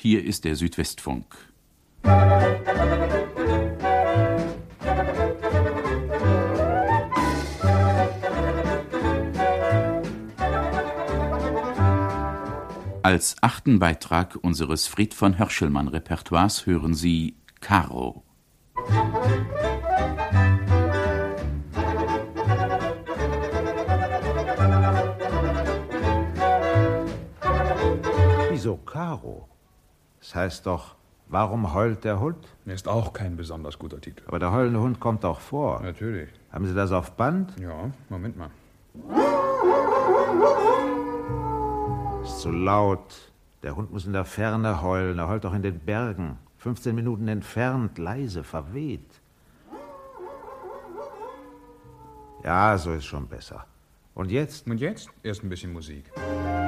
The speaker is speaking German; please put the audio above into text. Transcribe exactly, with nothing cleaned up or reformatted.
hier ist der Südwestfunk. Als achten Beitrag unseres Fried von Hörschelmann-Repertoires hören Sie Karo. Wieso Karo? Das heißt doch, warum heult der Hund? Ist auch kein besonders guter Titel. Aber der heulende Hund kommt doch vor. Natürlich. Haben Sie das auf Band? Ja, Moment mal. Ist zu laut. Der Hund muss in der Ferne heulen. Er heult doch in den Bergen. fünfzehn Minuten entfernt, leise, verweht. Ja, so ist schon besser. Und jetzt? Und jetzt? Erst ein bisschen Musik.